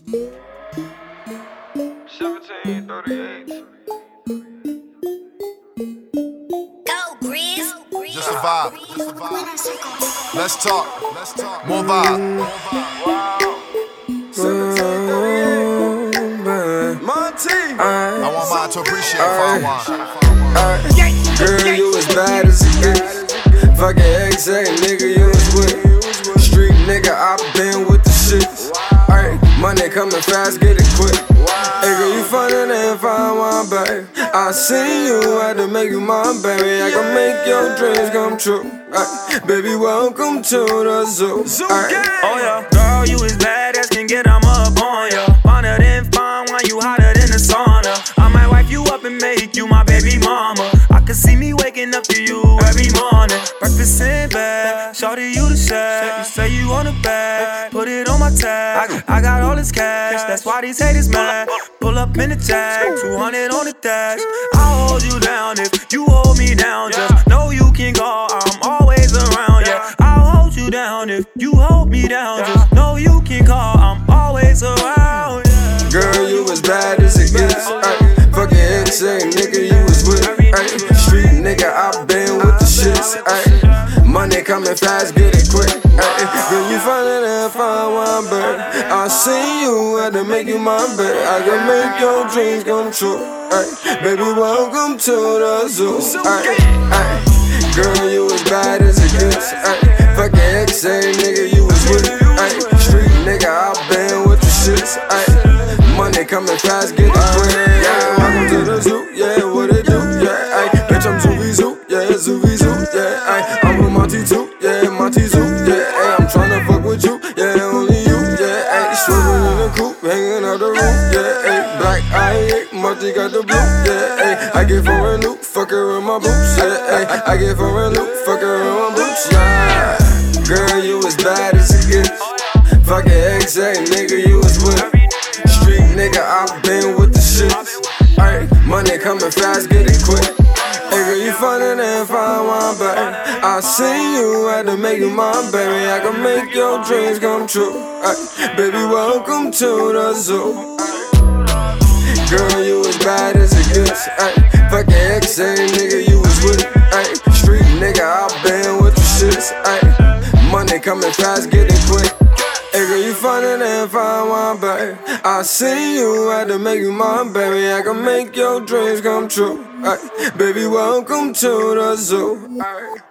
1738. Go, Grizz. Just a vibe. Let's talk. More vibe. I want mine to appreciate Girl, you as bad as it gets. Fucking ex-A, nigga, you was with. Street nigga, I been with the shits. Money coming fast, get it quick. Hey girl, you funny than fine wine, babe. I seen you, had to make you mine, baby. I can make your dreams come true. Baby, welcome to the zoo. Oh yeah, girl, you as bad as can get, I'm up on ya. Finer than fine wine, you hotter than the sauna. I might wipe you up and make you my baby mama. I can see me waking up to you every morning. Breakfast in bed, shorty you the chef. You say you want a bag, put it on my tab. I got all this cash, that's why these haters mad. Pull up in the jag, 200 on the dash. I'll hold you down if you hold me down. Just know you can call, I'm always around. Yeah, I'll hold you down if you hold me down. Just know you can call, I'm always around. Yeah. Girl, you as bad as it gets. Fucking ex-A, nigga, you was with. Street nigga, I been with the shits. Money coming fast, get it quick. Girl, you finer than fine wine, babe. I seen you, had to make you mine, babe. I can make your dreams come true. Baby, welcome to the zoo. Girl, you as bad as it gets. Fucking ex-A, nigga, you was with. Street nigga, I been with the shits. Money coming fast, get it quick. Yeah, welcome to the zoo. Yeah, what it do? Yeah, bitch, I'm Zoovie Zoo. Yeah, Zoovie Zoo. Yeah, I'm with Monty Zoo. Yeah, Monty Zoo. Yeah, I'm tryna fuck with you. Yeah, only you. Yeah, swimming in the coupe, hanging out the roof. Yeah, black eye, Monty got the blue. Yeah, I get for a loop, fuck her in my boots. Yeah, I get for a loop, fuck her in my boots. Yeah, girl, you as bad as it gets. Fucking ex-A, nigga, you was with. Street nigga, I been with the shits. Money coming fast, get it quick. Hey girl, you funny than fine wine, babe. I seen you, had to make you mine, baby. I can make your dreams come true. Baby, welcome to the zoo. Girl, you as bad as it gets. Fucking ex-A, nigga, you was with it. Street nigga, I been with the shits. Money coming fast, get it quick. Hey girl, you funny than fine wine, babe. I seen you, had to make you mine, baby. I can make your dreams come true. Baby, welcome to the zoo.